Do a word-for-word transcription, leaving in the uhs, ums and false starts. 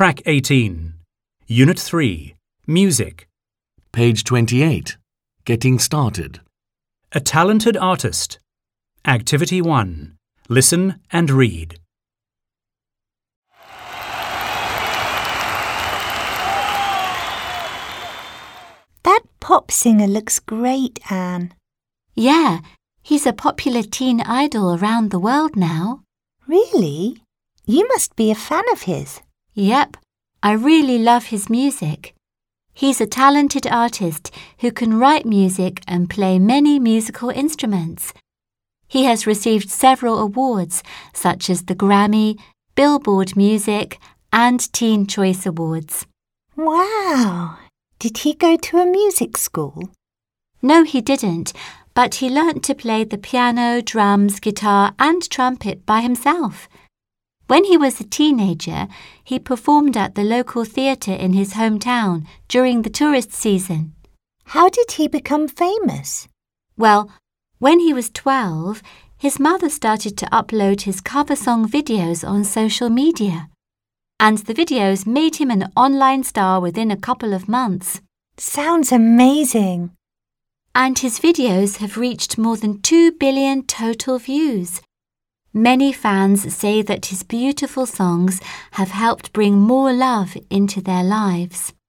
Track eighteen. Unit three. Music. Page twenty-eight. Getting started. A talented artist. Activity one. Listen and read. That pop singer looks great, Anne. Yeah, he's a popular teen idol around the world now. Really? You must be a fan of his. Yep, I really love his music. He's a talented artist who can write music and play many musical instruments. He has received several awards such as the Grammy, Billboard Music and Teen Choice Awards. Wow! Did he go to a music school? No, he didn't, but he learnt to play the piano, drums, guitar and trumpet by himself. When he was a teenager, he performed at the local theatre in his hometown during the tourist season. How did he become famous? Well, when he was twelve, his mother started to upload his cover song videos on social media. And the videos made him an online star within a couple of months. Sounds amazing. And his videos have reached more than two billion total views. Many fans say that his beautiful songs have helped bring more love into their lives.